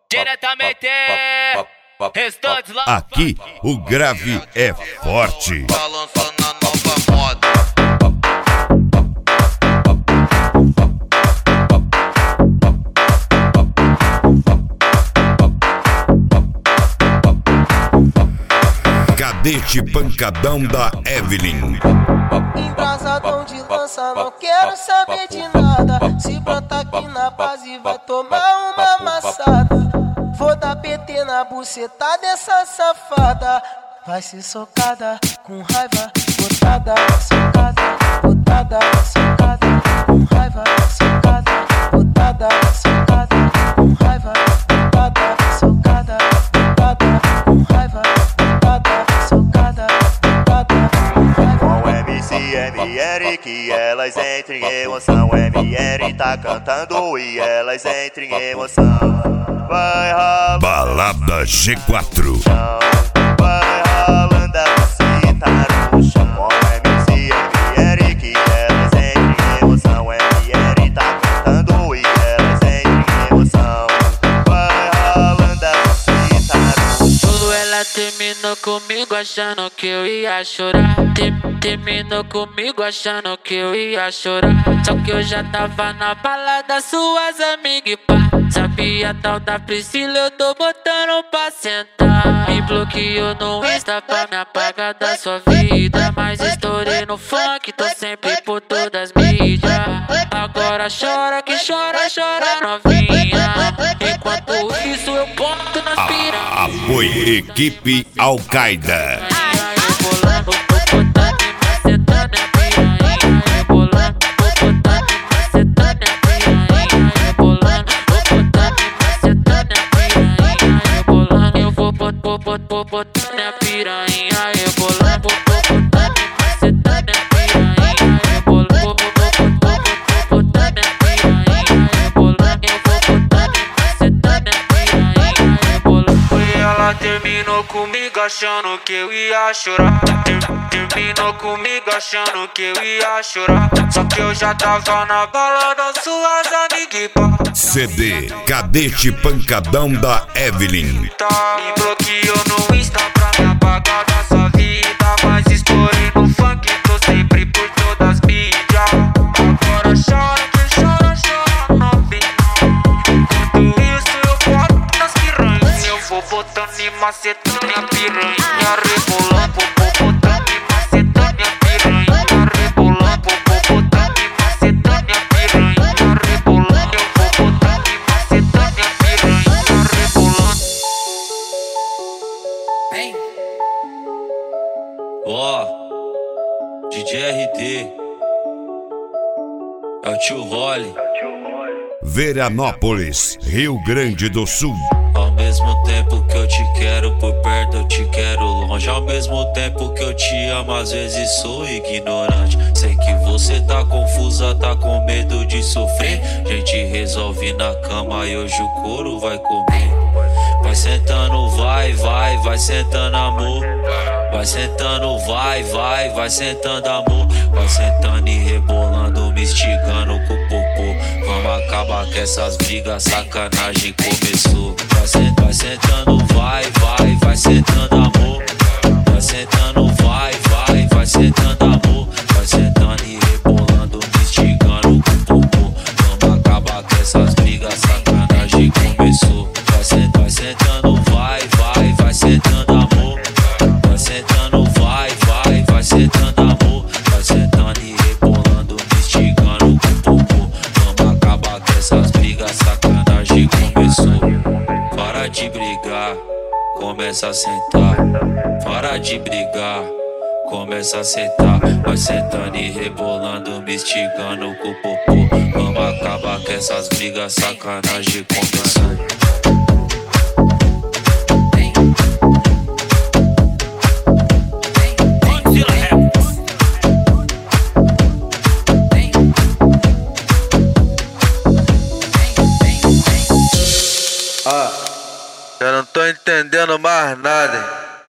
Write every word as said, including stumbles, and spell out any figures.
Diretamente, restantes lá. Aqui o grave é forte. Balança na nova moda. Cadete pancadão da Evelyn. Embrasadão de lança, não quero saber de nada. Se brota aqui na base, vai tomar uma amassada. Vou dar P T na buceta dessa safada. Vai ser socada, com raiva, botada, socada, botada, socada, com raiva, socada, botada, socada, com raiva, botada, socada, botada, com raiva, botada, socada, botada, com raiva. Com M C M Eric, elas entram em emoção. M R tá cantando e elas entram em emoção. Vai ralando, Balada G quatro. vai ralando a buceta no chão. Com M C M Eric, elas entram em emoção. M R tá cantando e elas entram em emoção. Vai ralando a buceta no chão. Ela terminou comigo achando que eu ia chorar. Ter- Terminou comigo achando que eu ia chorar. Só que eu já tava na balada, suas amigas e pá. Sabia tal da Priscila, eu tô botando pra sentar. Me bloqueou no Insta pra me apagar da sua vida. Mas estourei no funk, tô sempre por todas as mídias. Agora chora que chora, chora novinha. Enquanto isso eu boto nas piranhas. Apoio Equipe Al-Qaeda. Rebolando, tô botando e macetando a piranha. Rebolando, tô botando e macetando a piranha. Rebolando, tô botando e macetando a piranha. Rebolando, eu vou bot, bot, bot, bot, botando a piranha. Rebolando, tô botando e macetando a piranha. Rebolando, vou, vou, vou, vou, vou, botando a piranha. Rebolando, eu vou botando e macetando a piranha. Rebolando. E ela terminou comigo achando que eu ia chorar. Ter- Terminou comigo achando que eu ia chorar. Só que eu já tava na balada, suas amigas e pá. C D Cadete pancadão da Evelyn. Tá. Me bloqueou no Insta pra me apagar da sua vida. Mas estourei no funk, tô sempre por todas as mídias. Agora chora que chora, chora novinha. Enquanto isso eu boto nas piranhas. Eu vou botando e macetando minha piranha. Rebolando, vou botando e macetando minha piranha. Rebolando, vou botando e macetando minha piranha. Rebolando, eu vou botando e macetando minha piranha. Rebolando. Ó, D J R T, é o tio Rolly. Veranópolis, Rio Grande do Sul. Ao mesmo tempo que eu te quero por perto, eu te quero longe. Ao mesmo tempo que eu te amo, às vezes sou ignorante. Sei que você tá confusa, tá com medo de sofrer. Gente resolve na cama e hoje o couro vai comer. Vai sentando, vai, vai, vai sentando amor. Vai sentando, vai, vai, vai sentando amor. Vai sentando e rebolando, me instigando com o popô. Vamos acabar com essas brigas, sacanagem começou. Vai, sen vai sentando, vai, vai, vai sentando amor. Vai sentando, vai, vai, vai sentando amor. Vai sentando e rebolando, me instigando com o popô. Vamos acabar com essas brigas, sacanagem começou. Vai, sen vai sentando, vai, vai, vai sentando amor. Vai sentando, vai, vai, vai sentando amor. Vai sentando e rebolando, me instigando com o popô. Vamos acabar com essas brigas, sacanagem começou. Para de brigar, começa a sentar. Para de brigar, começa a sentar. Vai sentando e rebolando, me instigando com o popô. Vamos acabar com essas brigas, sacanagem começou. Eu não tô entendendo mais nada.